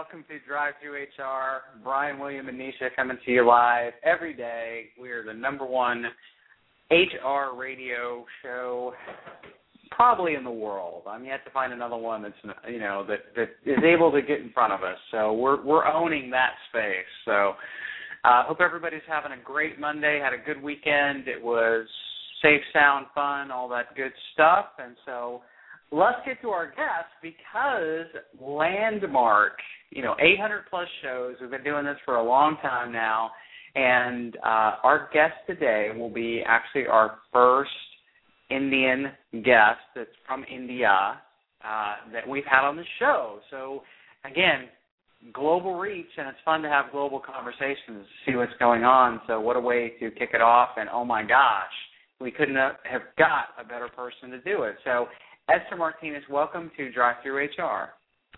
welcome to Drive Through HR. Brian, William, and Nisha coming to you live every day. We are the number one HR radio show probably in the world. I'm yet to find another one that's that is able to get in front of us. So we're owning that space. So hope everybody's having a great Monday. Had a good weekend. It was safe, sound, fun, all that good stuff. And so let's get to our guests because Landmark, 800 plus shows. We've been doing this for a long time now. And our guest today will be actually our first Indian guest that's from India that we've had on the show. So, again, global reach, and it's fun to have global conversations to see what's going on. So what a way to kick it off. And, oh, my gosh, we couldn't have got a better person to do it. So, Esther Martinez, welcome to Drive Through HR.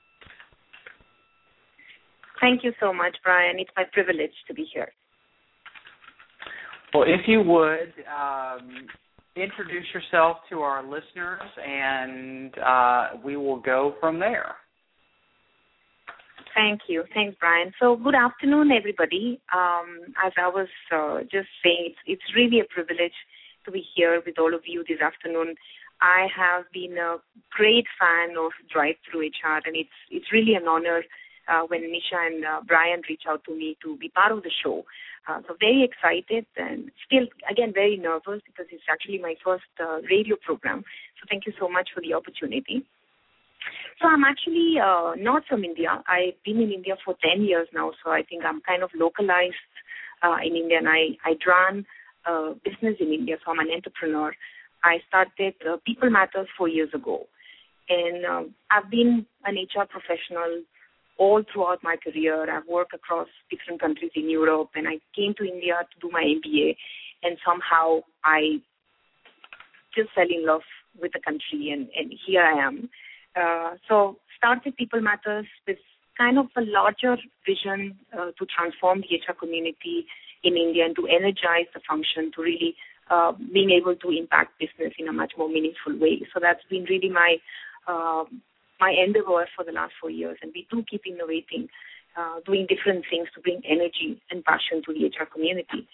Thank you so much, Brian. It's my privilege to be here. Well, if you would, introduce yourself to our listeners, and we will go from there. Thank you. Thanks, Brian. So good afternoon, everybody. As I was just saying, it's really a privilege to be here with all of you this afternoon. I have been a great fan of Drive Through HR, and it's really an honor when Nisha and Brian reach out to me to be part of the show. So very excited and still, again, very nervous because it's actually my first radio program. So thank you so much for the opportunity. So I'm actually not from India. I've been in India for 10 years now, so I think I'm kind of localized in India, and I run a business in India, so I'm an entrepreneur. I started People Matters 4 years ago, and I've been an HR professional all throughout my career. I've worked across different countries in Europe, and I came to India to do my MBA, and somehow I just fell in love with the country, and here I am. So started People Matters with kind of a larger vision to transform the HR community in India and to energize the function to really being able to impact business in a much more meaningful way. So that's been really my endeavor for the last 4 years, and we do keep innovating, doing different things to bring energy and passion to the HR community.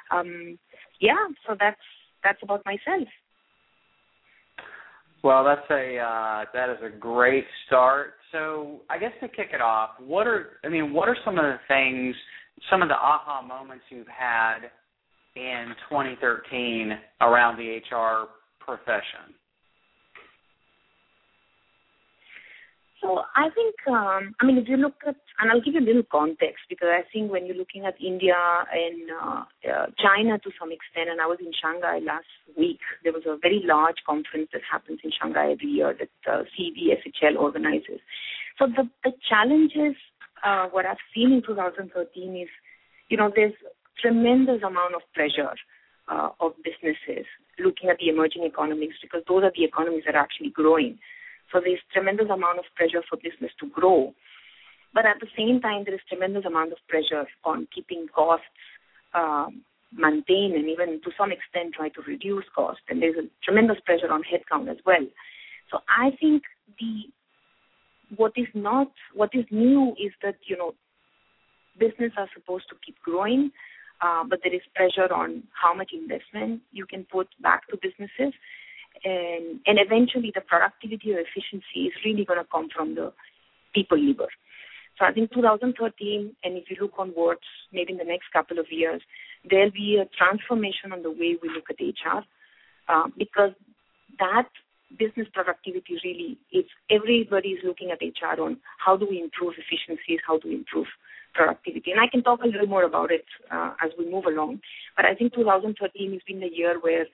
So that's about myself. Well, that is a great start. So I guess to kick it off, what are some of the things, some of the aha moments you've had in 2013 around the HR profession? So I think, if you look at, and I'll give you a little context, because I think when you're looking at India and China to some extent, and I was in Shanghai last week, there was a very large conference that happens in Shanghai every year that CVSHL organizes. So the challenges, what I've seen in 2013 is, there's tremendous amount of pressure of businesses looking at the emerging economies, because those are the economies that are actually growing. So there's tremendous amount of pressure for business to grow. But at the same time, there is tremendous amount of pressure on keeping costs maintained and even to some extent try to reduce costs. And there's a tremendous pressure on headcount as well. So I think what is new is that, business are supposed to keep growing, but there is pressure on how much investment you can put back to businesses. And eventually the productivity or efficiency is really going to come from the people lever. So I think 2013, and if you look onwards, maybe in the next couple of years, there'll be a transformation on the way we look at HR, because that business productivity really is everybody is looking at HR on how do we improve efficiencies, how do we improve productivity. And I can talk a little more about it as we move along. But I think 2013 has been the year where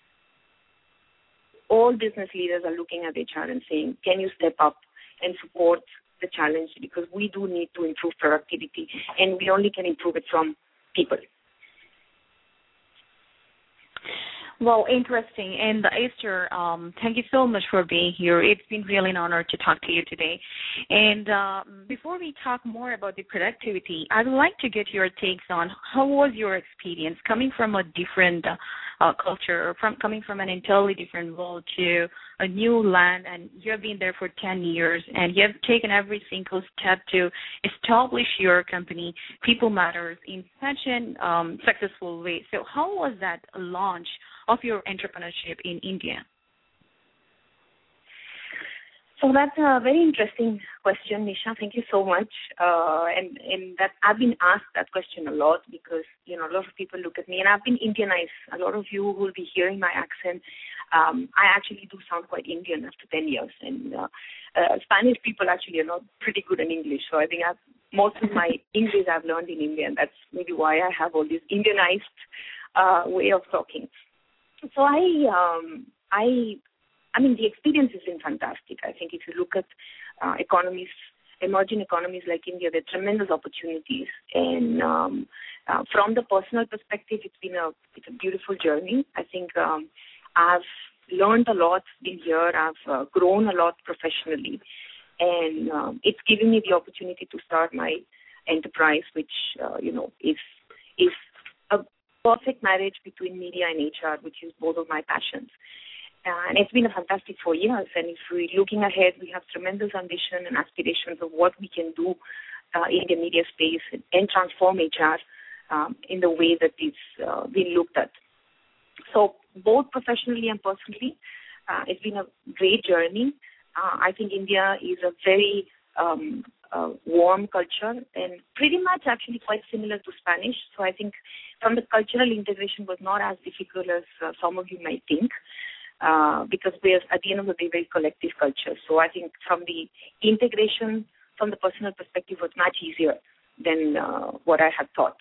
all business leaders are looking at HR and saying, can you step up and support the challenge, because we do need to improve productivity, and we only can improve it from people. Well, interesting. And Esther, thank you so much for being here. It's been really an honor to talk to you today. And before we talk more about the productivity, I would like to get your takes on how was your experience coming from a different culture, from coming from an entirely different world to a new land, and you have been there for 10 years, and you have taken every single step to establish your company, People Matters, in such an successful way. So how was that launch of your entrepreneurship in India? So that's a very interesting question, Nisha. Thank you so much. And that I've been asked that question a lot because, a lot of people look at me, and I've been Indianized. A lot of you who will be hearing my accent, I actually do sound quite Indian after 10 years. And Spanish people actually are not pretty good in English. So I think most of my English I've learned in India, and that's maybe why I have all this Indianized way of talking. So the experience has been fantastic. I think if you look at emerging economies like India, there are tremendous opportunities. And from the personal perspective, it's a beautiful journey. I think I've learned a lot in here. I've grown a lot professionally. And it's given me the opportunity to start my enterprise, which, is a perfect marriage between media and HR, which is both of my passions. And it's been a fantastic 4 years. And if we're looking ahead, we have tremendous ambition and aspirations of what we can do in the media space and transform HR in the way that it's been looked at. So both professionally and personally, it's been a great journey. I think India is a very warm culture and pretty much actually quite similar to Spanish. So I think from the cultural integration was not as difficult as some of you might think. Because we're, at the end of the day, very collective culture. So I think from the integration, from the personal perspective, was much easier than what I had thought.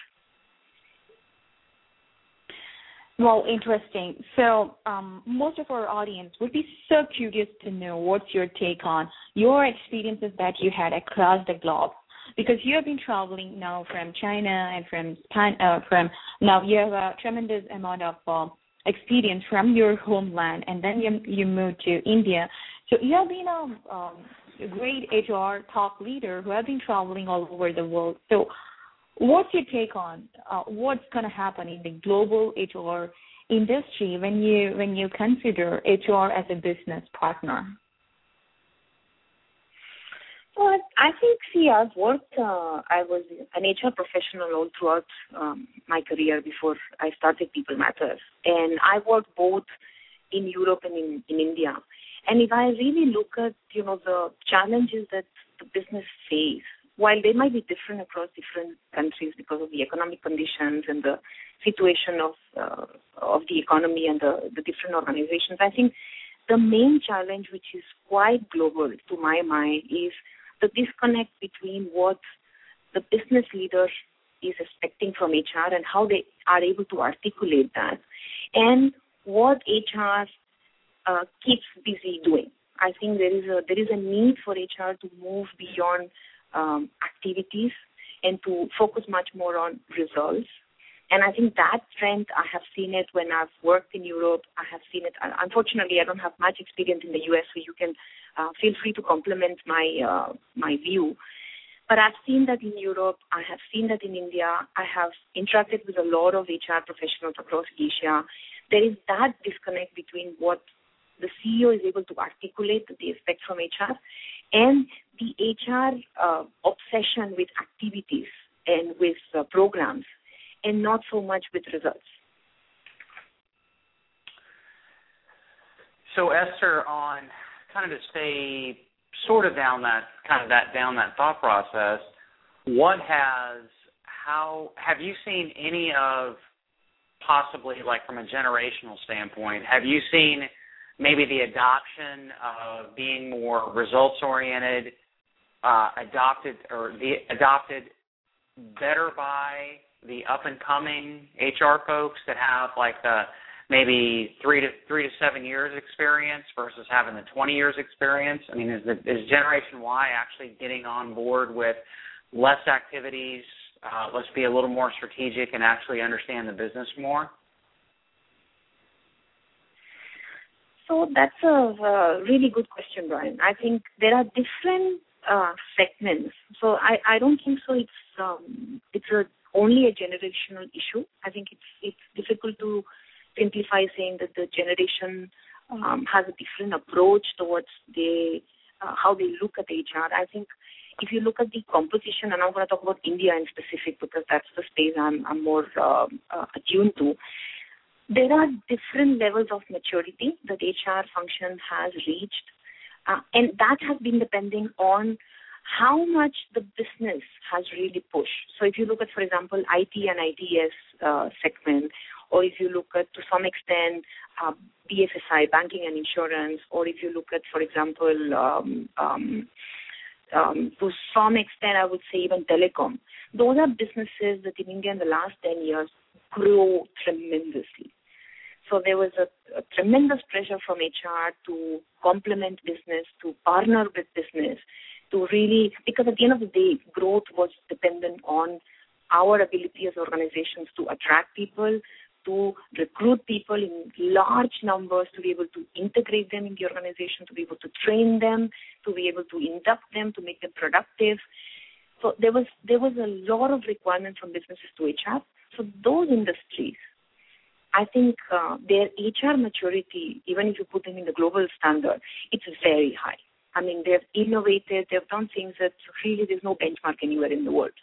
Well, interesting. So most of our audience would be so curious to know what's your take on your experiences that you had across the globe. Because you have been traveling now from China and from now you have a tremendous amount of experience from your homeland, and then you moved to India. So you have been a great HR top leader who have been traveling all over the world. So what's your take on what's going to happen in the global HR industry when you consider HR as a business partner? Well, I think, I've worked, I was an HR professional all throughout my career before I started People Matters. And I worked both in Europe and in India. And if I really look at, the challenges that the business face, while they might be different across different countries because of the economic conditions and the situation of the economy and the different organizations, I think the main challenge, which is quite global to my mind, is the disconnect between what the business leader is expecting from HR and how they are able to articulate that, and what HR keeps busy doing. I think there is a need for HR to move beyond activities and to focus much more on results. And I think that trend, I have seen it when I've worked in Europe. I have seen it. Unfortunately, I don't have much experience in the U.S., so you can feel free to compliment my view. But I've seen that in Europe. I have seen that in India. I have interacted with a lot of HR professionals across Asia. There is that disconnect between what the CEO is able to articulate that they expect from HR and the HR obsession with activities and with programs, and not so much with results. So Esther, on kind of to stay sort of down that thought process, have you seen any of, possibly like from a generational standpoint, have you seen maybe the adoption of being more results oriented, adopted better by the up and coming HR folks that have like the maybe 3 to 7 years experience versus having the 20 years experience? I mean, is Generation Y actually getting on board with less activities? Let's be a little more strategic and actually understand the business more? So that's a really good question, Brian. I think there are different segments. So I don't think so. It's only a generational issue. I think it's difficult to simplify saying that the generation has a different approach towards how they look at HR. I think if you look at the composition, and I'm going to talk about India in specific because that's the space I'm more attuned to, there are different levels of maturity that HR function has reached, and that has been depending on how much the business has really pushed. So if you look at, for example, IT and ITS segment, or if you look at, to some extent, BFSI, banking and insurance, or if you look at, for example, to some extent, I would say even telecom, those are businesses that in India in the last 10 years grew tremendously. So there was a tremendous pressure from HR to complement business, to partner with business, to really, because at the end of the day, growth was dependent on our ability as organizations to attract people, to recruit people in large numbers, to be able to integrate them in the organization, to be able to train them, to be able to induct them, to make them productive. So there was a lot of requirement from businesses to HR. So those industries, I think their HR maturity, even if you put them in the global standard, it's very high. I mean, they've innovated, they've done things that really there's no benchmark anywhere in the world.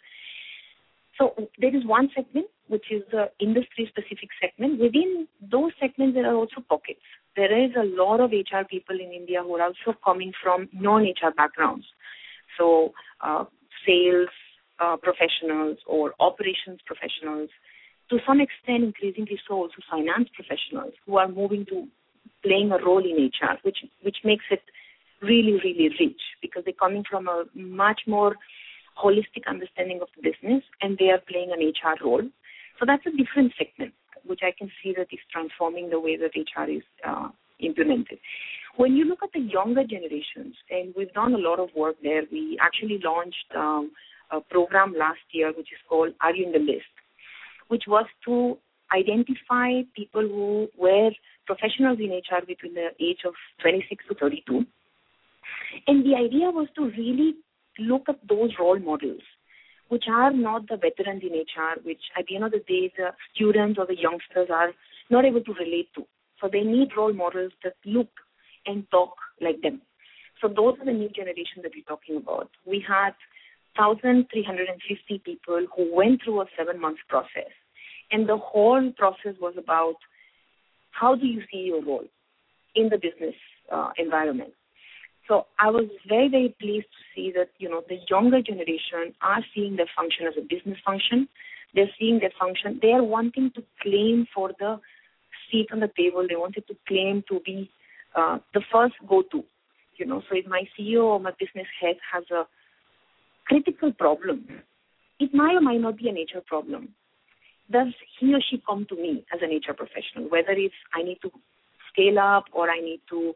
So there is one segment, which is the industry-specific segment. Within those segments, there are also pockets. There is a lot of HR people in India who are also coming from non-HR backgrounds. So sales professionals or operations professionals, to some extent, increasingly so also finance professionals who are moving to playing a role in HR, which makes it really, really rich because they're coming from a much more holistic understanding of the business and they are playing an HR role. So that's a different segment, which I can see that is transforming the way that HR is implemented. When you look at the younger generations, and we've done a lot of work there, we actually launched a program last year which is called Are You in the List?, which was to identify people who were professionals in HR between the age of 26 to 32. And the idea was to really look at those role models, which are not the veterans in HR, which at the end of the day, the students or the youngsters are not able to relate to. So they need role models that look and talk like them. So those are the new generation that we're talking about. We had 1,350 people who went through a 7-month process. And the whole process was about how do you see your role in the business environment. So I was very, very pleased to see that, the younger generation are seeing their function as a business function. They're seeing their function. They are wanting to claim for the seat on the table. They wanted to claim to be the first go-to. So if my CEO or my business head has a critical problem, it might or might not be an HR problem. Does he or she come to me as an HR professional, whether it's I need to scale up or I need to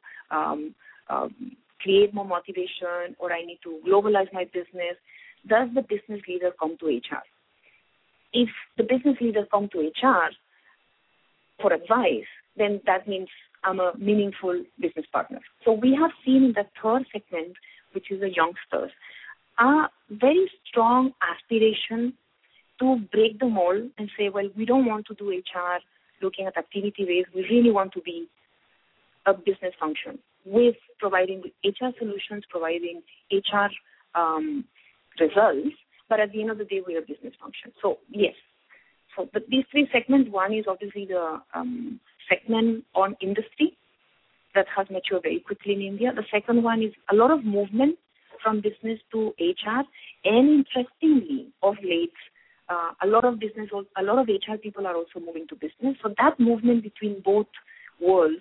create more motivation or I need to globalize my business? Does the business leader come to HR? If the business leader come to HR for advice, then that means I'm a meaningful business partner. So we have seen in the third segment, which is the youngsters, a very strong aspiration to break the mold and say, well, we don't want to do HR looking at activity ways. We really want to be a business function with providing HR solutions, providing HR results, but at the end of the day, we're a business function. So, yes. So these three segments, one is obviously the segment on industry that has matured very quickly in India. The second one is a lot of movement from business to HR, and interestingly, of late, a lot of HR people are also moving to business. So that movement between both worlds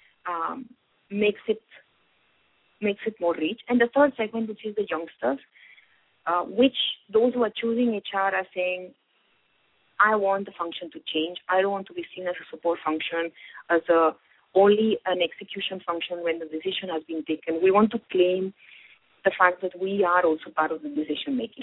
makes it more rich. And the third segment, which is the youngsters, which those who are choosing HR are saying, I want the function to change. I don't want to be seen as a support function, as only an execution function when the decision has been taken. We want to claim the fact that we are also part of the decision making.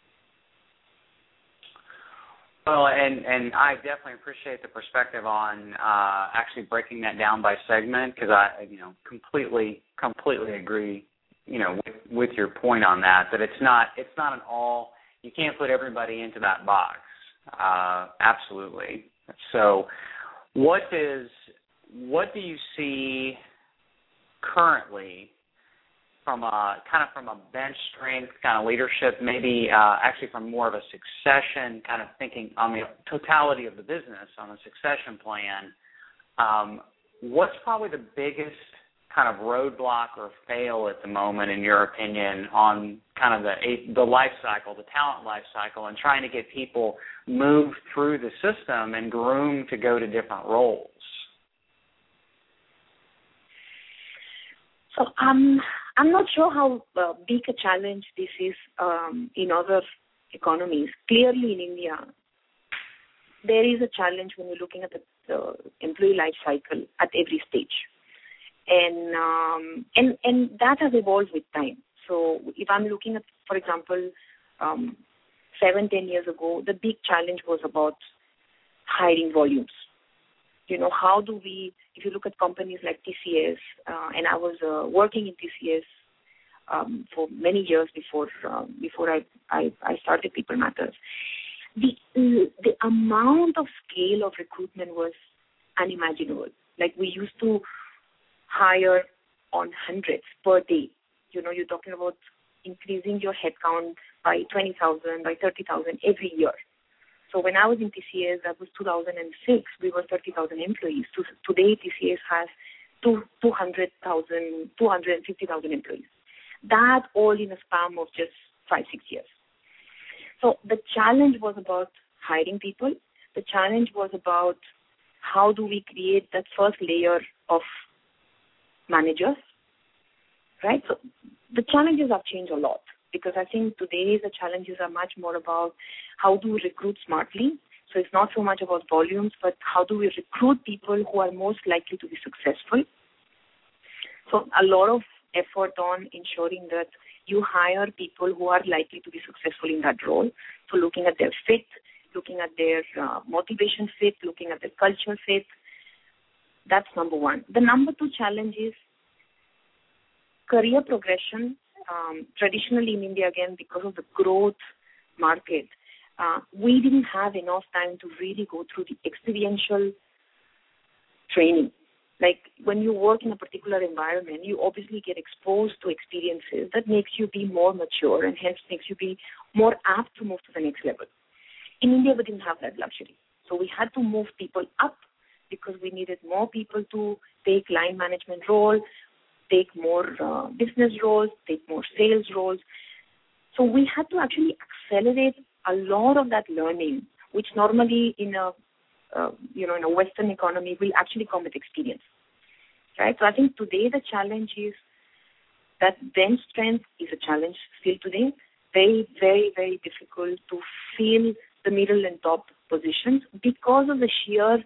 Well, and I definitely appreciate the perspective on actually breaking that down by segment, because I, completely agree, with your point on that it's not an all. You can't put everybody into that box. Absolutely. So, what do you see currently from a bench strength kind of leadership, maybe actually from more of a succession kind of thinking on the totality of the business, on a succession plan? What's probably the biggest kind of roadblock or fail at the moment, in your opinion, on kind of the life cycle, the talent life cycle, and trying to get people moved through the system and groomed to go to different roles? So I'm not sure how big a challenge this is in other economies. Clearly in India, there is a challenge when you're looking at the employee life cycle at every stage. And that has evolved with time. So if I'm looking at, for example, 7-10 years ago, the big challenge was about hiring volumes. How do we, if you look at companies like TCS, and I was working in TCS for many years before I started People Matters, the amount of scale of recruitment was unimaginable. Like, we used to hire on hundreds per day. You're talking about increasing your headcount by 20,000, by 30,000 every year. So when I was in TCS, that was 2006, we were 30,000 employees. Today, TCS has 250,000 employees. That all in a span of just 5-6 years. So the challenge was about hiring people. The challenge was about how do we create that first layer of managers, right? So the challenges have changed a lot, because I think today the challenges are much more about how do we recruit smartly. So it's not so much about volumes, but how do we recruit people who are most likely to be successful. So a lot of effort on ensuring that you hire people who are likely to be successful in that role. So looking at their fit, looking at their motivation fit, looking at their culture fit. That's number one. The number two challenge is career progression. Traditionally in India, again, because of the growth market, we didn't have enough time to really go through the experiential training. Like, when you work in a particular environment, you obviously get exposed to experiences that makes you be more mature and hence makes you be more apt to move to the next level. In India, we didn't have that luxury. So we had to move people up because we needed more people to take line management role, take more business roles, take more sales roles. So we had to actually accelerate a lot of that learning, which normally in a Western economy will actually come with experience, right? So I think today the challenge is that bench strength is a challenge still today. Very, very, very difficult to fill the middle and top positions because of the sheer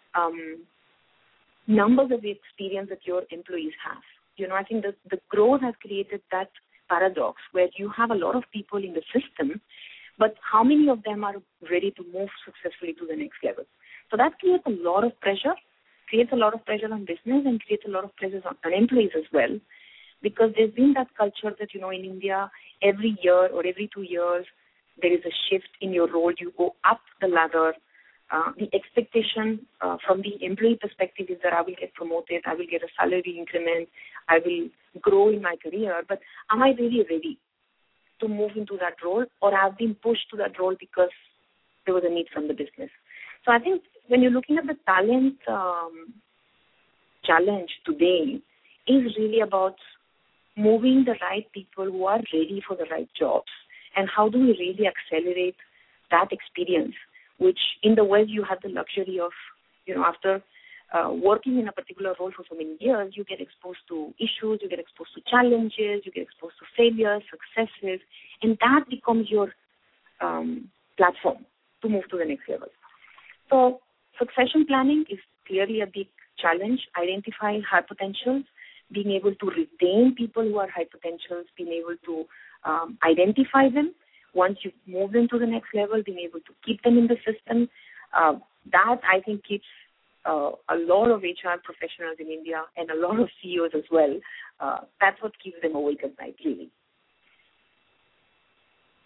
numbers of the experience that your employees have. I think the growth has created that paradox where you have a lot of people in the system, but how many of them are ready to move successfully to the next level? So that creates a lot of pressure, on business, and creates a lot of pressure on employees as well, because there's been that culture that, in India, every year or every 2 years, there is a shift in your role. You go up the ladder. The expectation from the employee perspective is that I will get promoted, I will get a salary increment, I will grow in my career, but am I really ready to move into that role, or I've been pushed to that role because there was a need from the business? So I think when you're looking at the talent challenge today, is really about moving the right people who are ready for the right jobs, and how do we really accelerate that experience, which in the West you have the luxury of, after working in a particular role for so many years, you get exposed to issues, you get exposed to challenges, you get exposed to failures, successes, and that becomes your platform to move to the next level. So succession planning is clearly a big challenge, identifying high potentials, being able to retain people who are high potentials, being able to identify them. Once you move them to the next level, being able to keep them in the system, that I think keeps a lot of HR professionals in India and a lot of CEOs as well. That's what keeps them awake at night, really.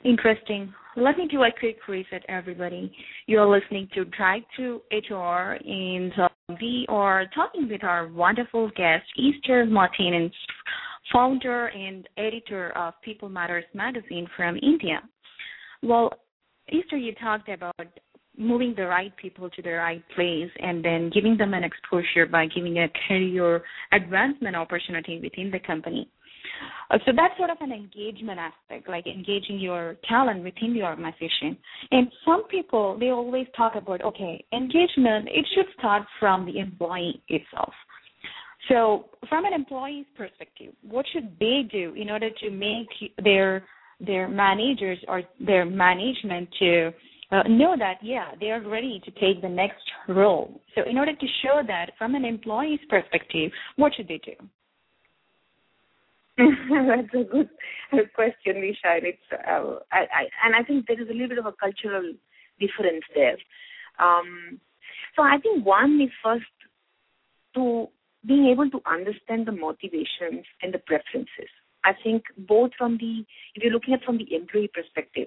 Interesting. Let me do a quick reset, everybody. You're listening to Drive to HR, and we are talking with our wonderful guest, Esther Martinez, founder and editor of People Matters magazine from India. Well, Esther, you talked about moving the right people to the right place and then giving them an exposure by giving a career advancement opportunity within the company. So that's sort of an engagement aspect, like engaging your talent within the organization. And some people, they always talk about, okay, engagement, it should start from the employee itself. So from an employee's perspective, what should they do in order to make their managers or their management to know that, yeah, they are ready to take the next role? So in order to show that from an employee's perspective, what should they do? That's a good question, Nisha. And I think there is a little bit of a cultural difference there. So I think one is first to being able to understand the motivations and the preferences. I think both if you're looking at from the employee perspective,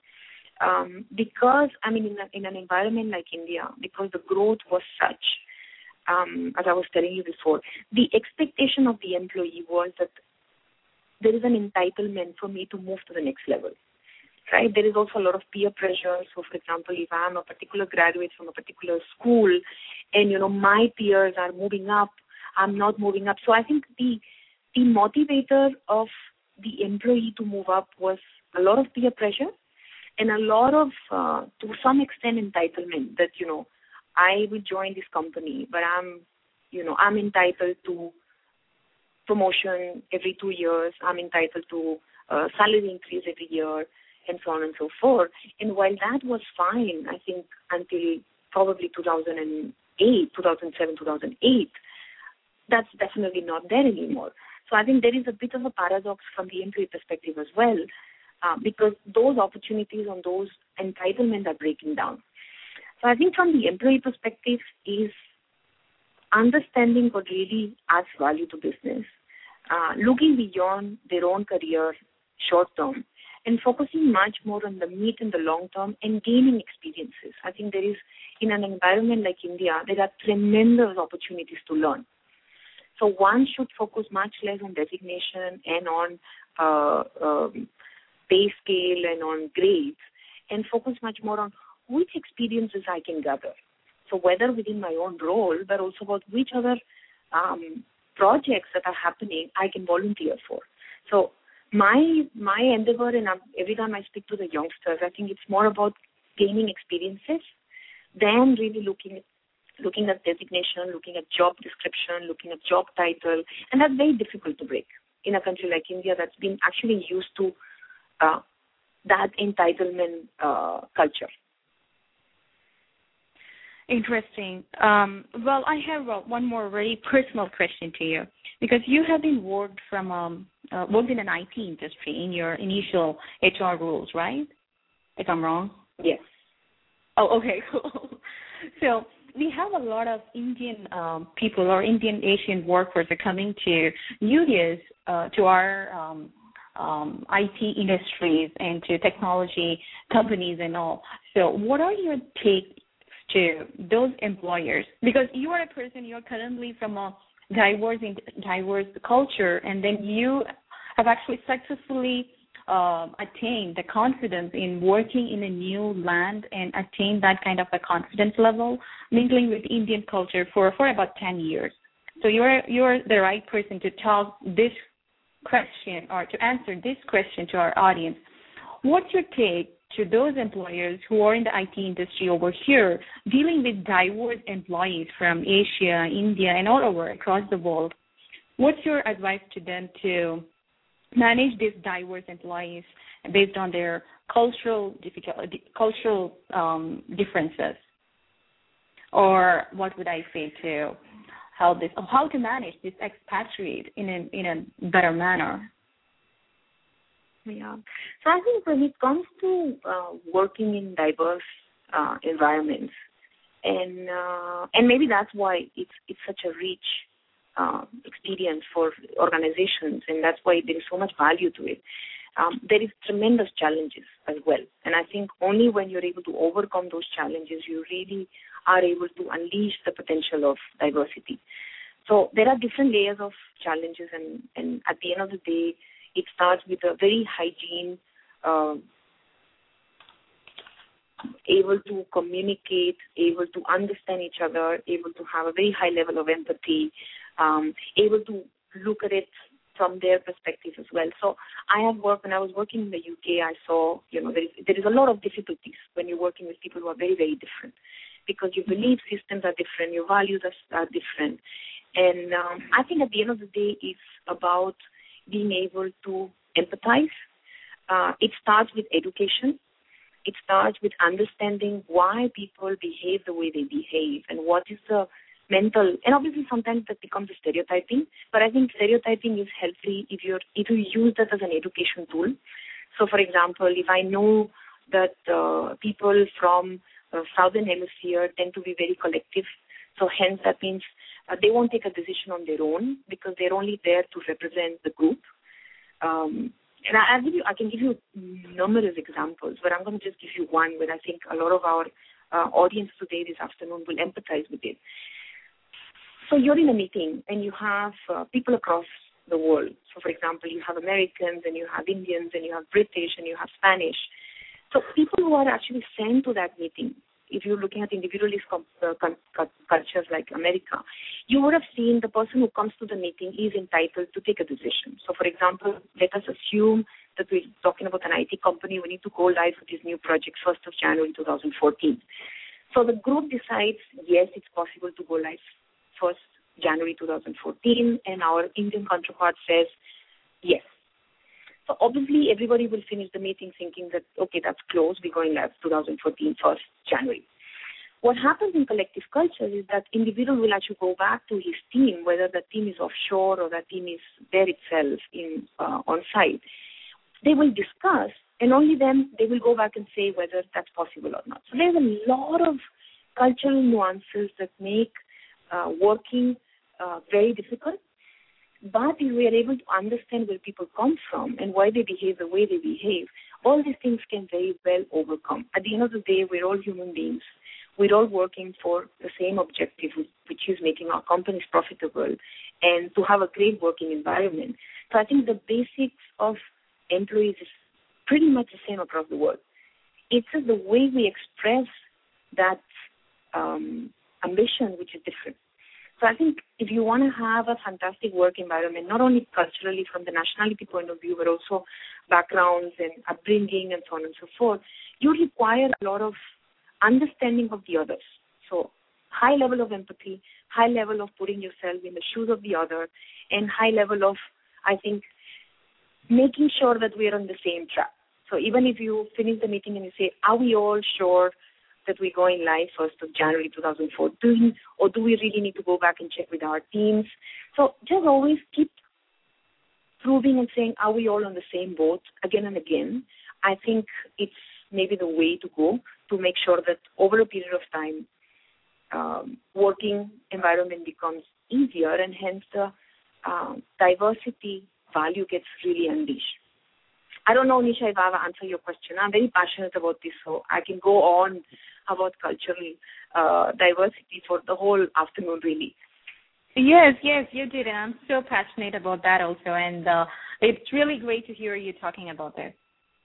because in an environment like India, because the growth was such, as I was telling you before, the expectation of the employee was that there is an entitlement for me to move to the next level, right? There is also a lot of peer pressure. So, for example, if I'm a particular graduate from a particular school and, my peers are moving up, I'm not moving up. So I think the motivator of the employee to move up was a lot of peer pressure and a lot of, to some extent, entitlement that, I will join this company, but I'm entitled to promotion every 2 years. I'm entitled to salary increase every year, and so on and so forth. And while that was fine, I think until probably 2007, 2008, that's definitely not there anymore. So I think there is a bit of a paradox from the employee perspective as well, because those opportunities and those entitlements are breaking down. So I think from the employee perspective is understanding what really adds value to business, looking beyond their own career short term, and focusing much more on the mid and the long term and gaining experiences. I think there is, in an environment like India, there are tremendous opportunities to learn. So one should focus much less on designation and on pay scale and on grades, and focus much more on which experiences I can gather. So whether within my own role, but also about which other projects that are happening I can volunteer for. So my endeavor, and every time I speak to the youngsters, I think it's more about gaining experiences than really looking at designation, looking at job description, looking at job title, and that's very difficult to break in a country like India that's been actually used to that entitlement culture. Interesting. Well, I have one more very personal question to you, because you have been worked in an IT industry in your initial HR roles, right? If I'm wrong. Yes. Oh, okay, cool. So we have a lot of Indian people or Indian Asian workers are coming to UDS, to our IT industries and to technology companies and all. So what are your takes to those employers? Because you are a person, you're currently from a diverse culture, and then you have actually successfully attained the confidence in working in a new land and attained that kind of a confidence level, mingling with Indian culture for about 10 years. So you're the right person to talk this question or to answer this question to our audience. What's your take to those employers who are in the IT industry over here dealing with diverse employees from Asia, India, and all over across the world? What's your advice to them to manage these diverse employees based on their cultural differences? Or what would I say to how to manage this expatriate in a better manner? Yeah. So I think when it comes to working in diverse environments, and maybe that's why it's such a rich experience for organizations, and that's why there is so much value to it. there is tremendous challenges as well. And I think only when you're able to overcome those challenges, you really are able to unleash the potential of diversity. So there are different layers of challenges, and at the end of the day, it starts with a very hygiene, able to communicate, able to understand each other, able to have a very high level of empathy, able to look at it from their perspective as well. So I have worked, when I was working in the UK, I saw, there is a lot of difficulties when you're working with people who are very, very different, because your belief systems are different, your values are different. And I think at the end of the day, it's about being able to empathize. It starts with education. It starts with understanding why people behave the way they behave and what is the mental, and obviously sometimes that becomes a stereotyping, but I think stereotyping is healthy if you use that as an education tool. So for example, if I know that people from Southern Hemisphere tend to be very collective, so hence that means they won't take a decision on their own because they're only there to represent the group. And I can give you numerous examples, but I'm going to just give you one where I think a lot of our audience today this afternoon will empathize with it. So you're in a meeting and you have people across the world. So for example, you have Americans and you have Indians and you have British and you have Spanish. So people who are actually sent to that meeting, if you're looking at individualist cultures like America, you would have seen the person who comes to the meeting is entitled to take a decision. So for example, let us assume that we're talking about an IT company. We need to go live with this new project 1st of January 2014. So the group decides, yes, it's possible to go live 1st January 2014, and our Indian counterpart says yes. So obviously everybody will finish the meeting thinking that, okay, that's close, we're going live 2014, 1st January. What happens in collective cultures is that individual will actually go back to his team, whether that team is offshore or that team is there itself on site. They will discuss, and only then they will go back and say whether that's possible or not. So there's a lot of cultural nuances that make working very difficult. But if we are able to understand where people come from and why they behave the way they behave, all these things can very well overcome. At the end of the day, we're all human beings. We're all working for the same objective, which is making our companies profitable and to have a great working environment. So I think the basics of employees is pretty much the same across the world. It's just the way we express that ambition which is different. So I think if you want to have a fantastic work environment, not only culturally from the nationality point of view, but also backgrounds and upbringing and so on and so forth, you require a lot of understanding of the others. So high level of empathy, high level of putting yourself in the shoes of the other, and high level of, I think, making sure that we are on the same track. So even if you finish the meeting and you say, are we all sure that we're going live 1st of January 2014, or do we really need to go back and check with our teams? So just always keep proving and saying, are we all on the same boat again and again? I think it's maybe the way to go to make sure that over a period of time, working environment becomes easier, and hence the diversity value gets really unleashed. I don't know, Nisha, if I have answered your question. I'm very passionate about this, so I can go on about cultural diversity for the whole afternoon, really. Yes, you did, and I'm so passionate about that also, and it's really great to hear you talking about that.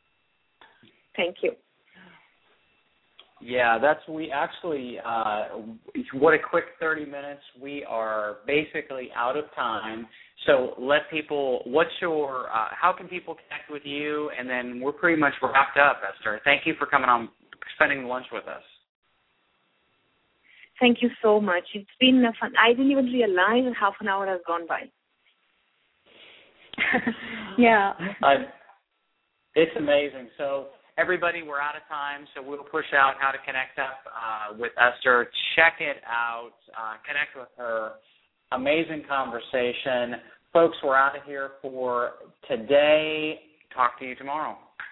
Thank you. Yeah, we actually, what a quick 30 minutes. We are basically out of time. So let people, how can people connect with you? And then we're pretty much wrapped up, Esther. Thank you for coming on, spending lunch with us. Thank you so much. It's been fun. I didn't even realize half an hour has gone by. Yeah. It's amazing. So everybody, we're out of time, so we'll push out how to connect up with Esther. Check it out. Connect with her. Amazing conversation. Folks, we're out of here for today. Talk to you tomorrow.